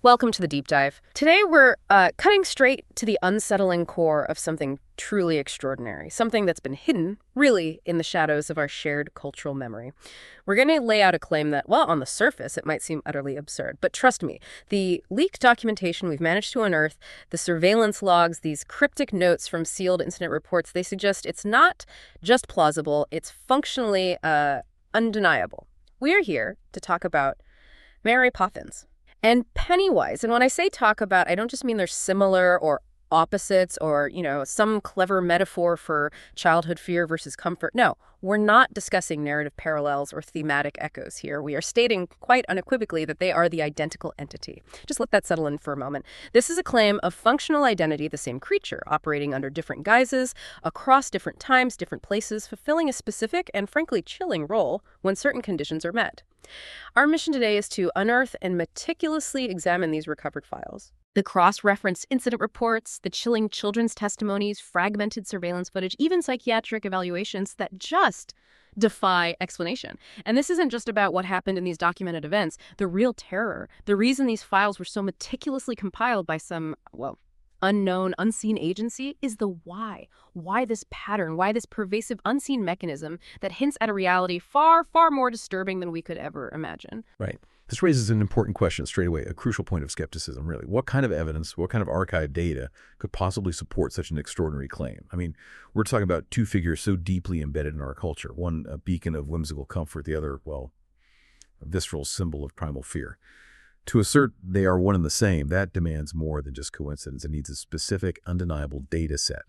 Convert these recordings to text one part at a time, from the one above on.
Welcome to the deep dive. Today we're cutting straight to the unsettling core of something truly extraordinary, something that's been hidden, really, in the shadows of our shared cultural memory. We're going to lay out a claim that, well, on the surface, it might seem utterly absurd. But trust me, the leaked documentation we've managed to unearth, the surveillance logs, these cryptic notes from sealed incident reports, they suggest it's not just plausible, it's functionally undeniable. We're here to talk about Mary Poppins and Pennywise. And when I say talk about, I don't just mean they're similar or opposites or, some clever metaphor for childhood fear versus comfort. No, we're not discussing narrative parallels or thematic echoes here. We are stating quite unequivocally that they are the identical entity. Just let that settle in for a moment. This is a claim of functional identity, the same creature, operating under different guises, across different times, different places, fulfilling a specific and frankly chilling role when certain conditions are met. Our mission today is to unearth and meticulously examine these recovered files. The cross-referenced incident reports, the chilling children's testimonies, fragmented surveillance footage, even psychiatric evaluations that just defy explanation. And this isn't just about what happened in these documented events. The real terror, the reason these files were so meticulously compiled by some, unknown, unseen agency is the why. Why this pattern? Why this pervasive, unseen mechanism that hints at a reality far, far more disturbing than we could ever imagine? Right. This raises an important question straight away, a crucial point of skepticism, really. What kind of evidence, what kind of archived data could possibly support such an extraordinary claim? I mean, we're talking about two figures so deeply embedded in our culture, one a beacon of whimsical comfort, the other, a visceral symbol of primal fear. To assert they are one and the same, that demands more than just coincidence. It needs a specific, undeniable data set.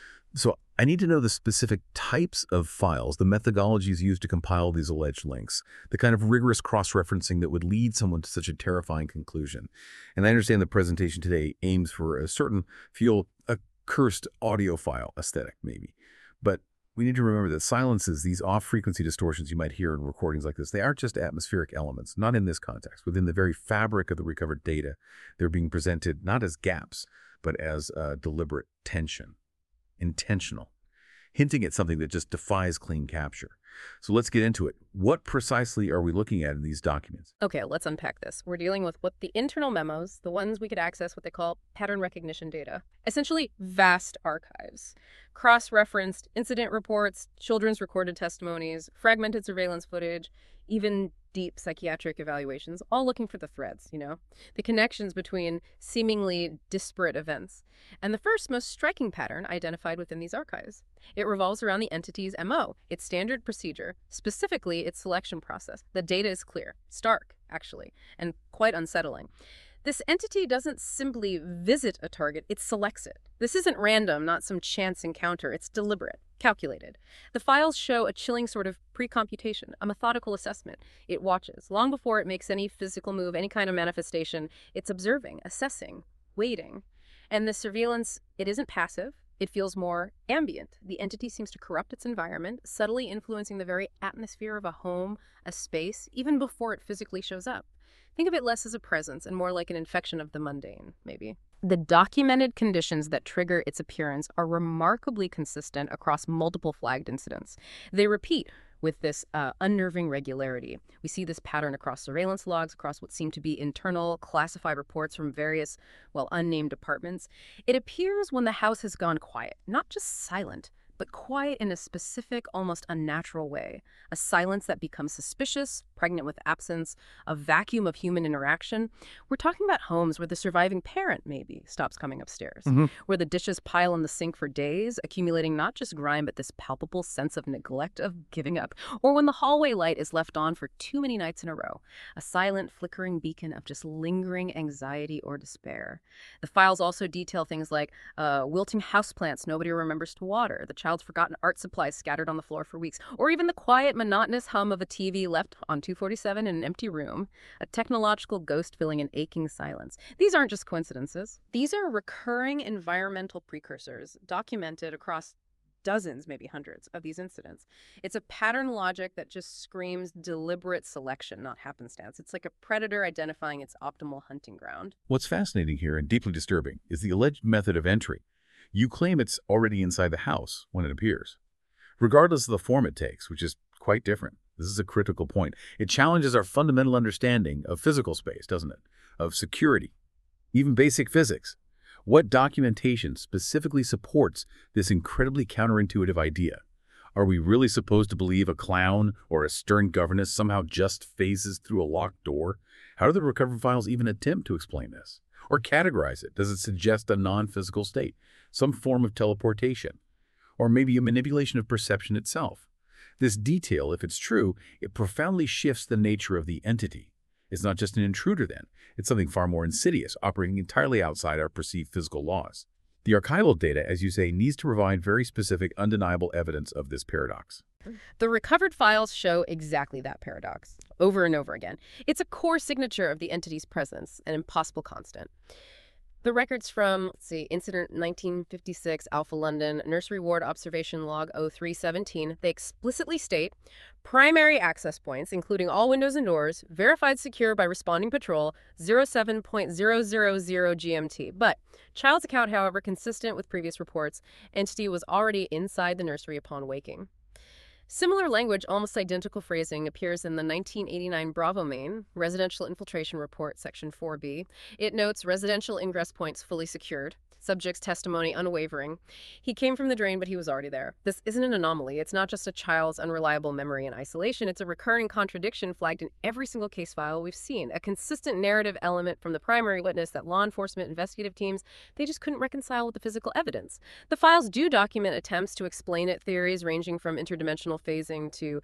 So I need to know the specific types of files, the methodologies used to compile these alleged links, the kind of rigorous cross-referencing that would lead someone to such a terrifying conclusion. And I understand the presentation today aims for a certain, feel accursed audiophile aesthetic, maybe. But we need to remember that silences, these off-frequency distortions you might hear in recordings like this, they aren't just atmospheric elements, not in this context. Within the very fabric of the recovered data, they're being presented not as gaps, but as deliberate tension, intentional, hinting at something that just defies clean capture. So let's get into it. What precisely are we looking at in these documents? Okay, let's unpack this. We're dealing with what the internal memos, the ones we could access, what they call pattern recognition data. Essentially, vast archives. Cross-referenced incident reports, children's recorded testimonies, fragmented surveillance footage, even deep psychiatric evaluations, all looking for the threads, the connections between seemingly disparate events. And the first, most striking pattern identified within these archives. It revolves around the entity's MO, its standard procedure, specifically its selection process. The data is clear, stark, actually, and quite unsettling. This entity doesn't simply visit a target, it selects it. This isn't random, not some chance encounter. It's deliberate, calculated. The files show a chilling sort of pre-computation, a methodical assessment. It watches. Long before it makes any physical move, any kind of manifestation, it's observing, assessing, waiting. And the surveillance, it isn't passive. It feels more ambient. The entity seems to corrupt its environment, subtly influencing the very atmosphere of a home, a space, even before it physically shows up. Think of it less as a presence and more like an infection of the mundane, maybe. The documented conditions that trigger its appearance are remarkably consistent across multiple flagged incidents. They repeat with this unnerving regularity. We see this pattern across surveillance logs, across what seem to be internal classified reports from various, unnamed departments. It appears when the house has gone quiet, not just silent, but quiet in a specific, almost unnatural way. A silence that becomes suspicious, pregnant with absence, a vacuum of human interaction. We're talking about homes where the surviving parent, maybe, stops coming upstairs, where the dishes pile in the sink for days, accumulating not just grime, but this palpable sense of neglect, of giving up, or when the hallway light is left on for too many nights in a row, a silent, flickering beacon of just lingering anxiety or despair. The files also detail things like wilting houseplants nobody remembers to water, the child's forgotten art supplies scattered on the floor for weeks, or even the quiet, monotonous hum of a TV left on 247 in an empty room, a technological ghost filling an aching silence. These aren't just coincidences. These are recurring environmental precursors documented across dozens, maybe hundreds, of these incidents. It's a pattern logic that just screams deliberate selection, not happenstance. It's like a predator identifying its optimal hunting ground. What's fascinating here and deeply disturbing is the alleged method of entry. You claim it's already inside the house when it appears, regardless of the form it takes, which is quite different. This is a critical point. It challenges our fundamental understanding of physical space, doesn't it? Of security, even basic physics. What documentation specifically supports this incredibly counterintuitive idea? Are we really supposed to believe a clown or a stern governess somehow just phases through a locked door? How do the recovered files even attempt to explain this? Or categorize it? Does it suggest a non-physical state, some form of teleportation? Or maybe a manipulation of perception itself? This detail, if it's true, it profoundly shifts the nature of the entity. It's not just an intruder then. It's something far more insidious, operating entirely outside our perceived physical laws. The archival data, as you say, needs to provide very specific, undeniable evidence of this paradox. The recovered files show exactly that paradox, over and over again. It's a core signature of the entity's presence, an impossible constant. The records from, Incident 1956, Alpha London, Nursery Ward Observation Log 0317, they explicitly state primary access points, including all windows and doors, verified secure by responding patrol, 07.000 GMT. But child's account, however, consistent with previous reports, entity was already inside the nursery upon waking. Similar language, almost identical phrasing, appears in the 1989 Bravo Main Residential Infiltration Report, Section 4B. It notes residential ingress points fully secured. Subject's testimony unwavering. He came from the drain, but he was already there. This isn't an anomaly. It's not just a child's unreliable memory in isolation. It's a recurring contradiction flagged in every single case file we've seen. A consistent narrative element from the primary witness that law enforcement investigative teams, they just couldn't reconcile with the physical evidence. The files do document attempts to explain it, theories ranging from interdimensional phasing to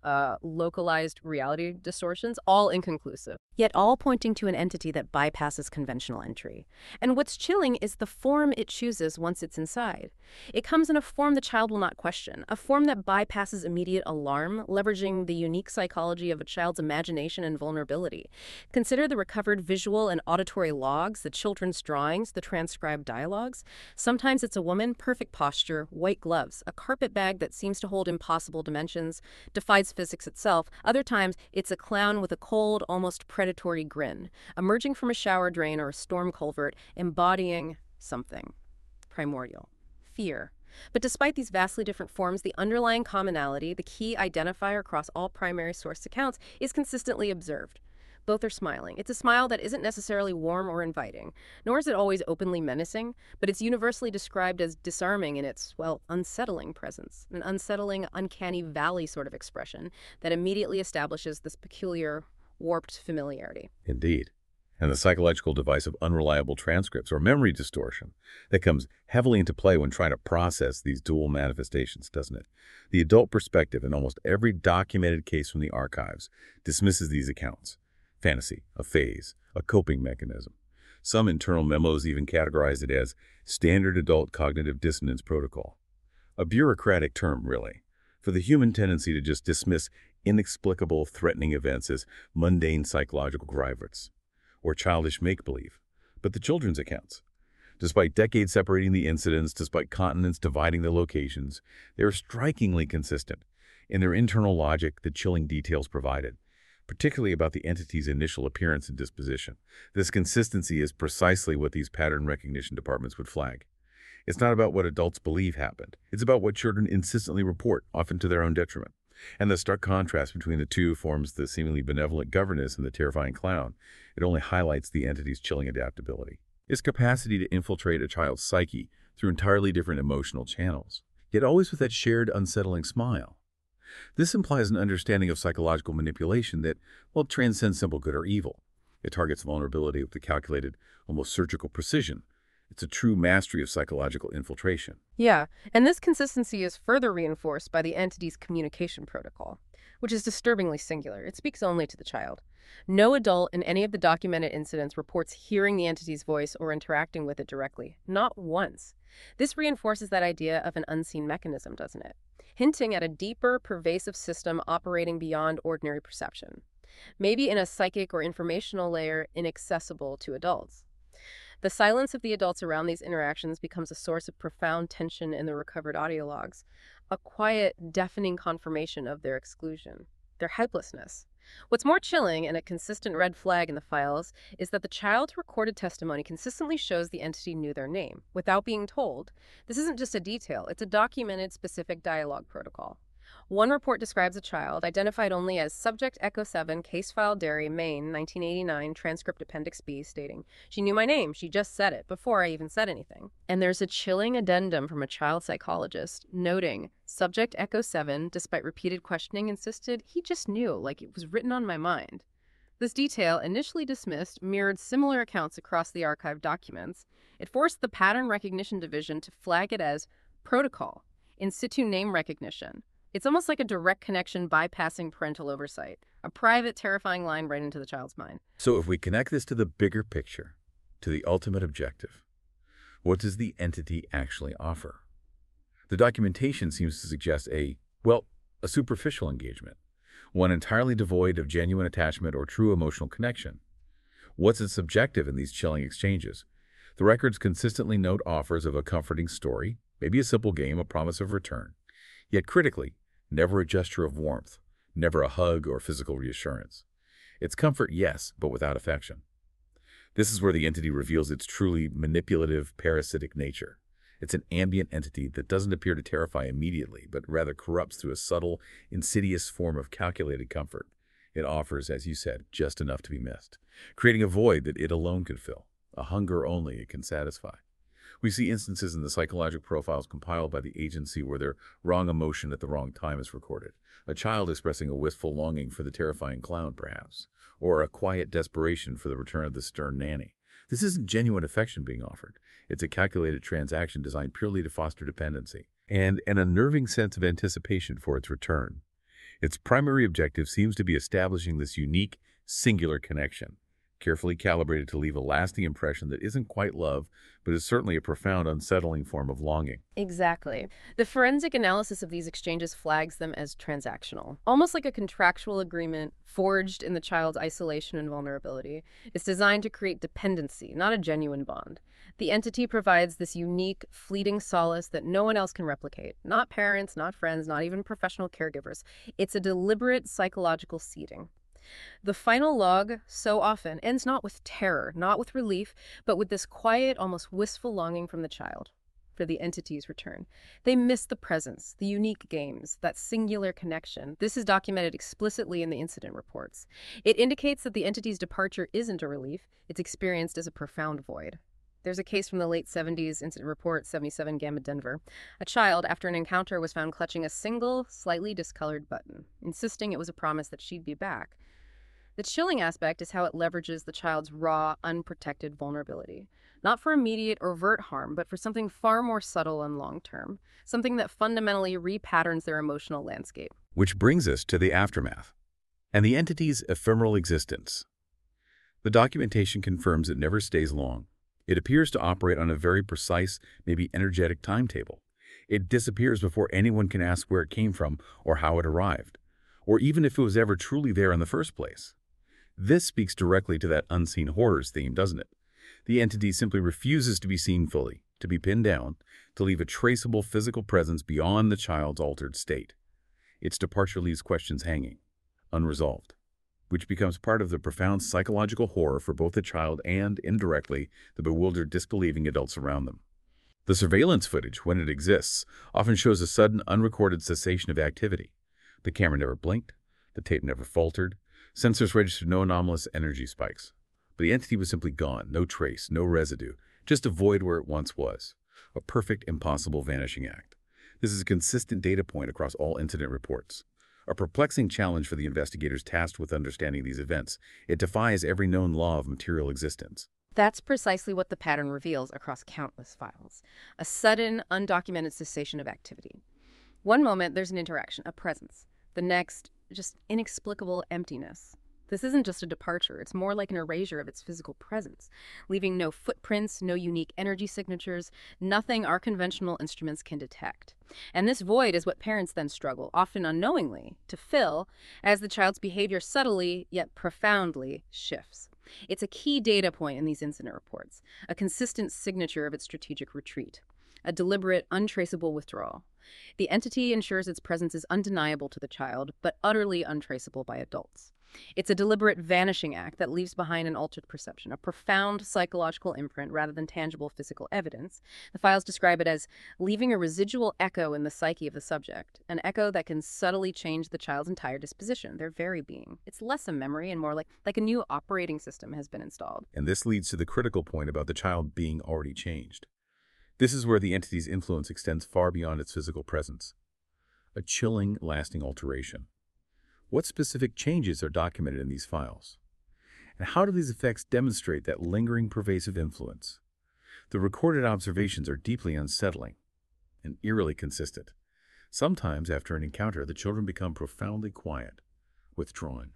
localized reality distortions, all inconclusive, yet all pointing to an entity that bypasses conventional entry. And what's chilling is the form it chooses once it's inside. It comes in a form the child will not question, a form that bypasses immediate alarm, leveraging the unique psychology of a child's imagination and vulnerability. Consider the recovered visual and auditory logs, the children's drawings, the transcribed dialogues. Sometimes it's a woman, perfect posture, white gloves, a carpet bag that seems to hold impossible dimensions, defies physics itself. Other times, it's a clown with a cold, almost predatory grin, emerging from a shower drain or a storm culvert, embodying something primordial, fear. But despite these vastly different forms, the underlying commonality, the key identifier across all primary source accounts, is consistently observed. Both are smiling. It's a smile that isn't necessarily warm or inviting, nor is it always openly menacing, but it's universally described as disarming in its, well, unsettling presence, an unsettling, uncanny valley sort of expression that immediately establishes this peculiar, warped familiarity. Indeed. And the psychological device of unreliable transcripts or memory distortion that comes heavily into play when trying to process these dual manifestations, doesn't it? The adult perspective in almost every documented case from the archives dismisses these accounts. Fantasy, a phase, a coping mechanism. Some internal memos even categorize it as standard adult cognitive dissonance protocol. A bureaucratic term, really, for the human tendency to just dismiss inexplicable, threatening events as mundane psychological grievance or childish make-believe. But the children's accounts, despite decades separating the incidents, despite continents dividing the locations, they are strikingly consistent in their internal logic, the chilling details provided, particularly about the entity's initial appearance and disposition. This consistency is precisely what these pattern recognition departments would flag. It's not about what adults believe happened. It's about what children insistently report, often to their own detriment. And the stark contrast between the two forms the seemingly benevolent governess and the terrifying clown. It only highlights the entity's chilling adaptability, its capacity to infiltrate a child's psyche through entirely different emotional channels, yet always with that shared unsettling smile. This implies an understanding of psychological manipulation that, well, transcends simple good or evil. It targets vulnerability with a calculated, almost surgical precision. It's a true mastery of psychological infiltration. Yeah, and this consistency is further reinforced by the entity's communication protocol, which is disturbingly singular. It speaks only to the child. No adult in any of the documented incidents reports hearing the entity's voice or interacting with it directly. Not once. This reinforces that idea of an unseen mechanism, doesn't it? Hinting at a deeper, pervasive system operating beyond ordinary perception. Maybe in a psychic or informational layer inaccessible to adults. The silence of the adults around these interactions becomes a source of profound tension in the recovered audio logs, a quiet, deafening confirmation of their exclusion, their helplessness. What's more chilling and a consistent red flag in the files is that the child's recorded testimony consistently shows the entity knew their name, without being told. This isn't just a detail, it's a documented specific dialogue protocol. One report describes a child, identified only as Subject Echo 7, Case File Derry, Maine, 1989, Transcript Appendix B, stating, "She knew my name. She just said it before I even said anything." And there's a chilling addendum from a child psychologist noting, Subject Echo 7, despite repeated questioning, insisted he just knew, like it was written on my mind. This detail, initially dismissed, mirrored similar accounts across the archived documents. It forced the Pattern Recognition Division to flag it as protocol, in situ name recognition. It's almost like a direct connection bypassing parental oversight, a private, terrifying line right into the child's mind. So if we connect this to the bigger picture, to the ultimate objective, what does the entity actually offer? The documentation seems to suggest a superficial engagement, one entirely devoid of genuine attachment or true emotional connection. What's its objective in these chilling exchanges? The records consistently note offers of a comforting story, maybe a simple game, a promise of return. Yet critically, never a gesture of warmth, never a hug or physical reassurance. It's comfort, yes, but without affection. This is where the entity reveals its truly manipulative, parasitic nature. It's an ambient entity that doesn't appear to terrify immediately, but rather corrupts through a subtle, insidious form of calculated comfort. It offers, as you said, just enough to be missed, creating a void that it alone can fill, a hunger only it can satisfy. We see instances in the psychological profiles compiled by the agency where their wrong emotion at the wrong time is recorded. A child expressing a wistful longing for the terrifying clown, perhaps, or a quiet desperation for the return of the stern nanny. This isn't genuine affection being offered. It's a calculated transaction designed purely to foster dependency and an unnerving sense of anticipation for its return. Its primary objective seems to be establishing this unique, singular connection, carefully calibrated to leave a lasting impression that isn't quite love, but is certainly a profound, unsettling form of longing. Exactly. The forensic analysis of these exchanges flags them as transactional, almost like a contractual agreement forged in the child's isolation and vulnerability. It's designed to create dependency, not a genuine bond. The entity provides this unique, fleeting solace that no one else can replicate. Not parents, not friends, not even professional caregivers. It's a deliberate psychological seeding. The final log, so often, ends not with terror, not with relief, but with this quiet, almost wistful longing from the child for the entity's return. They miss the presence, the unique games, that singular connection. This is documented explicitly in the incident reports. It indicates that the entity's departure isn't a relief, it's experienced as a profound void. There's a case from the late 70s, incident report 77 Gamma Denver. A child, after an encounter, was found clutching a single, slightly discolored button, insisting it was a promise that she'd be back. The chilling aspect is how it leverages the child's raw, unprotected vulnerability. Not for immediate or overt harm, but for something far more subtle and long-term. Something that fundamentally repatterns their emotional landscape. Which brings us to the aftermath and the entity's ephemeral existence. The documentation confirms it never stays long. It appears to operate on a very precise, maybe energetic timetable. It disappears before anyone can ask where it came from or how it arrived, or even if it was ever truly there in the first place. This speaks directly to that unseen horrors theme, doesn't it? The entity simply refuses to be seen fully, to be pinned down, to leave a traceable physical presence beyond the child's altered state. Its departure leaves questions hanging, unresolved, which becomes part of the profound psychological horror for both the child and, indirectly, the bewildered, disbelieving adults around them. The surveillance footage, when it exists, often shows a sudden, unrecorded cessation of activity. The camera never blinked, the tape never faltered, sensors registered no anomalous energy spikes. But the entity was simply gone, no trace, no residue, just a void where it once was. A perfect, impossible vanishing act. This is a consistent data point across all incident reports. A perplexing challenge for the investigators tasked with understanding these events. It defies every known law of material existence. That's precisely what the pattern reveals across countless files. A sudden, undocumented cessation of activity. One moment, there's an interaction, a presence. The next, just inexplicable emptiness. This isn't just a departure, it's more like an erasure of its physical presence, leaving no footprints, no unique energy signatures, nothing our conventional instruments can detect. And this void is what parents then struggle, often unknowingly, to fill as the child's behavior subtly, yet profoundly, shifts. It's a key data point in these incident reports, a consistent signature of its strategic retreat, a deliberate, untraceable withdrawal. The entity ensures its presence is undeniable to the child, but utterly untraceable by adults. It's a deliberate vanishing act that leaves behind an altered perception, a profound psychological imprint rather than tangible physical evidence. The files describe it as leaving a residual echo in the psyche of the subject, an echo that can subtly change the child's entire disposition, their very being. It's less a memory and more like a new operating system has been installed. And this leads to the critical point about the child being already changed. This is where the entity's influence extends far beyond its physical presence. A chilling, lasting alteration. What specific changes are documented in these files? And how do these effects demonstrate that lingering, pervasive influence? The recorded observations are deeply unsettling and eerily consistent. Sometimes, after an encounter, the children become profoundly quiet, withdrawn,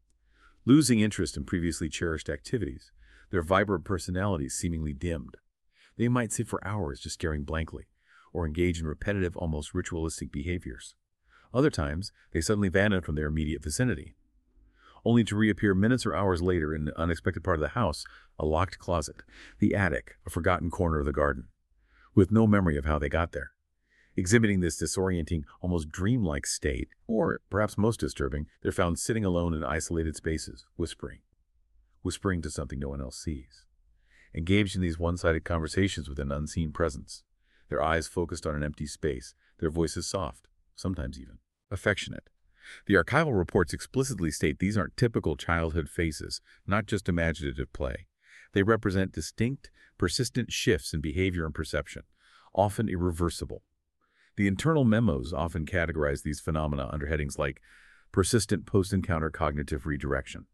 losing interest in previously cherished activities, their vibrant personalities seemingly dimmed. They might sit for hours just staring blankly, or engage in repetitive, almost ritualistic behaviors. Other times, they suddenly vanish from their immediate vicinity, only to reappear minutes or hours later in an unexpected part of the house, a locked closet, the attic, a forgotten corner of the garden, with no memory of how they got there. Exhibiting this disorienting, almost dreamlike state, or perhaps most disturbing, they're found sitting alone in isolated spaces, whispering to something no one else sees. Engaged in these one-sided conversations with an unseen presence, their eyes focused on an empty space, their voices soft, sometimes even affectionate. The archival reports explicitly state these aren't typical childhood faces, not just imaginative play. They represent distinct, persistent shifts in behavior and perception, often irreversible. The internal memos often categorize these phenomena under headings like persistent post-encounter cognitive redirection,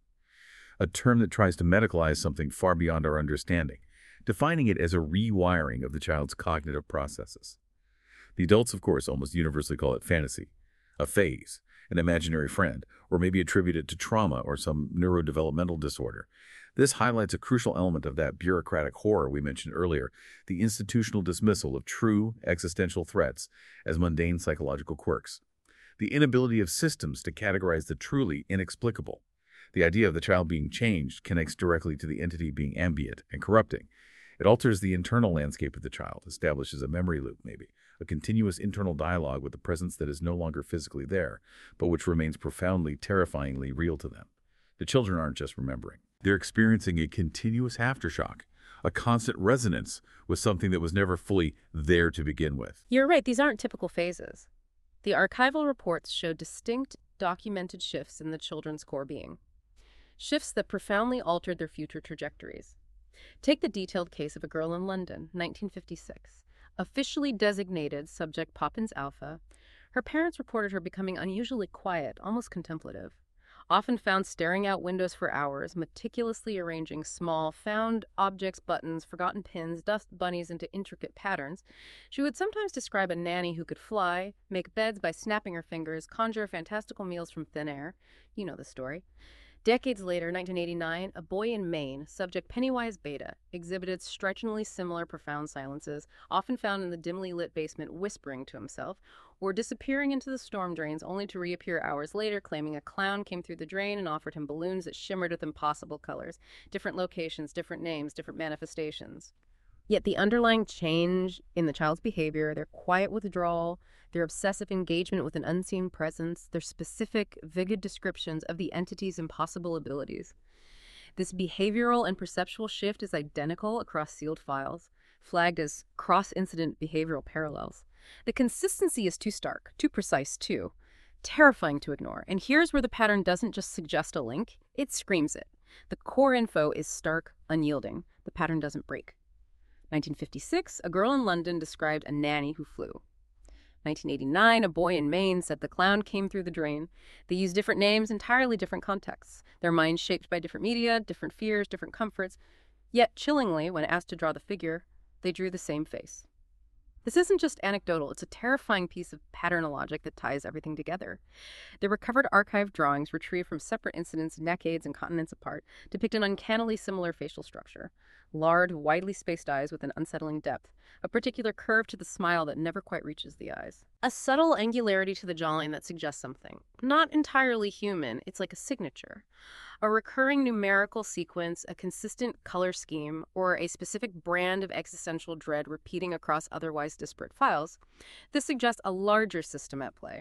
a term that tries to medicalize something far beyond our understanding, defining it as a rewiring of the child's cognitive processes. The adults, of course, almost universally call it fantasy, a phase, an imaginary friend, or maybe attribute it to trauma or some neurodevelopmental disorder. This highlights a crucial element of that bureaucratic horror we mentioned earlier, the institutional dismissal of true existential threats as mundane psychological quirks. The inability of systems to categorize the truly inexplicable. The idea of the child being changed connects directly to the entity being ambient and corrupting. It alters the internal landscape of the child, establishes a memory loop maybe, a continuous internal dialogue with a presence that is no longer physically there, but which remains profoundly, terrifyingly real to them. The children aren't just remembering. They're experiencing a continuous aftershock, a constant resonance with something that was never fully there to begin with. You're right, these aren't typical phases. The archival reports show distinct, documented shifts in the children's core being. Shifts that profoundly altered their future trajectories. Take the detailed case of a girl in London, 1956. Officially designated subject Poppins Alpha, her parents reported her becoming unusually quiet, almost contemplative. Often found staring out windows for hours, meticulously arranging small, found objects, buttons, forgotten pins, dust bunnies into intricate patterns. She would sometimes describe a nanny who could fly, make beds by snapping her fingers, conjure fantastical meals from thin air. You know the story. Decades later, 1989, a boy in Maine, subject Pennywise Beta, exhibited strikingly similar profound silences, often found in the dimly lit basement whispering to himself, or disappearing into the storm drains only to reappear hours later, claiming a clown came through the drain and offered him balloons that shimmered with impossible colors, different locations, different names, different manifestations. Yet the underlying change in the child's behavior, their quiet withdrawal, their obsessive engagement with an unseen presence, their specific, vivid descriptions of the entity's impossible abilities. This behavioral and perceptual shift is identical across sealed files, flagged as cross-incident behavioral parallels. The consistency is too stark, too precise, too terrifying to ignore. And here's where the pattern doesn't just suggest a link, it screams it. The core info is stark, unyielding. The pattern doesn't break. 1956, a girl in London described a nanny who flew. 1989, a boy in Maine said the clown came through the drain. They used different names, entirely different contexts. Their minds shaped by different media, different fears, different comforts. Yet, chillingly, when asked to draw the figure, they drew the same face. This isn't just anecdotal, it's a terrifying piece of pattern logic that ties everything together. The recovered archived drawings, retrieved from separate incidents decades and continents apart, depict an uncannily similar facial structure. Large, widely spaced eyes with an unsettling depth, a particular curve to the smile that never quite reaches the eyes. A subtle angularity to the jawline that suggests something. Not entirely human, it's like a signature. A recurring numerical sequence, a consistent color scheme, or a specific brand of existential dread repeating across otherwise disparate files. This suggests a larger system at play.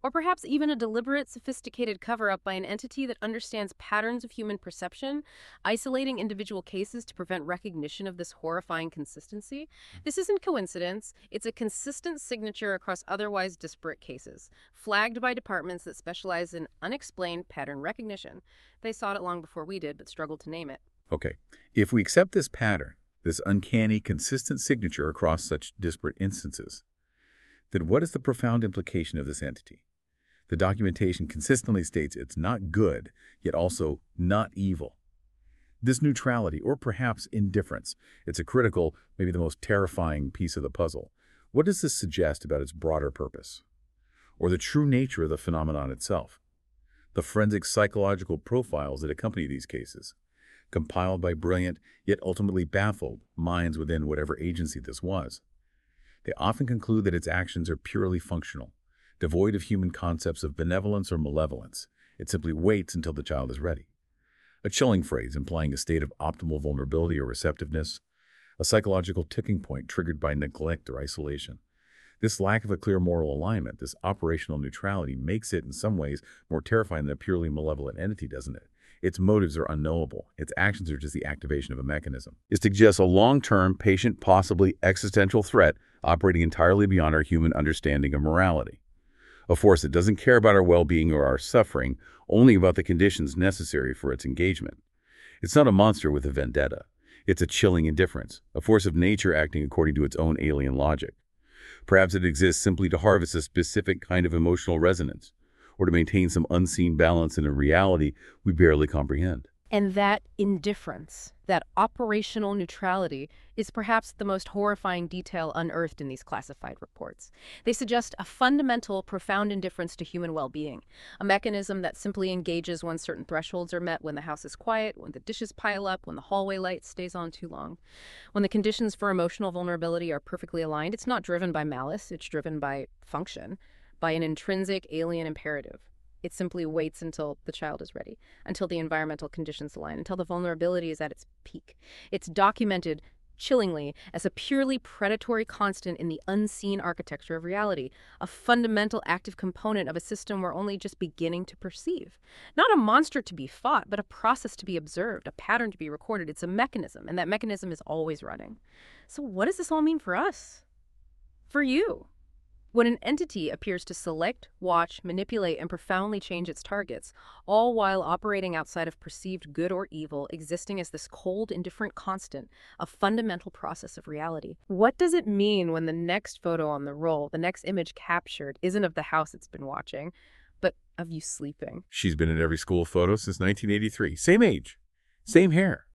Or perhaps even a deliberate, sophisticated cover up by an entity that understands patterns of human perception, isolating individual cases to prevent recognition of this horrifying consistency. This isn't coincidence, it's a consistent signature across otherwise disparate cases, flagged by departments that specialize in unexplained pattern recognition. They sought it long before we did, but struggled to name it. Okay, if we accept this pattern, this uncanny, consistent signature across such disparate instances, then what is the profound implication of this entity? The documentation consistently states it's not good, yet also not evil. This neutrality, or perhaps indifference, it's a critical, maybe the most terrifying piece of the puzzle. What does this suggest about its broader purpose? Or the true nature of the phenomenon itself? The forensic psychological profiles that accompany these cases, compiled by brilliant, yet ultimately baffled, minds within whatever agency this was. They often conclude that its actions are purely functional, devoid of human concepts of benevolence or malevolence. It simply waits until the child is ready. A chilling phrase implying a state of optimal vulnerability or receptiveness, a psychological ticking point triggered by neglect or isolation. This lack of a clear moral alignment, this operational neutrality, makes it in some ways more terrifying than a purely malevolent entity, doesn't it? Its motives are unknowable. Its actions are just the activation of a mechanism. It suggests a long-term, patient, possibly existential threat operating entirely beyond our human understanding of morality. A force that doesn't care about our well-being or our suffering, only about the conditions necessary for its engagement. It's not a monster with a vendetta. It's a chilling indifference, a force of nature acting according to its own alien logic. Perhaps it exists simply to harvest a specific kind of emotional resonance, or to maintain some unseen balance in a reality we barely comprehend. And that indifference, that operational neutrality, is perhaps the most horrifying detail unearthed in these classified reports. They suggest a fundamental, profound indifference to human well-being, a mechanism that simply engages when certain thresholds are met, when the house is quiet, when the dishes pile up, when the hallway light stays on too long. When the conditions for emotional vulnerability are perfectly aligned, it's not driven by malice, it's driven by function, by an intrinsic alien imperative. It simply waits until the child is ready, until the environmental conditions align, until the vulnerability is at its peak. It's documented, chillingly, as a purely predatory constant in the unseen architecture of reality, a fundamental active component of a system we're only just beginning to perceive. Not a monster to be fought, but a process to be observed, a pattern to be recorded. It's a mechanism, and that mechanism is always running. So what does this all mean for us? For you? When an entity appears to select, watch, manipulate, and profoundly change its targets, all while operating outside of perceived good or evil, existing as this cold, indifferent constant, a fundamental process of reality. What does it mean when the next photo on the roll, the next image captured, isn't of the house it's been watching, but of you sleeping? She's been in every school photo since 1983. Same age, same hair,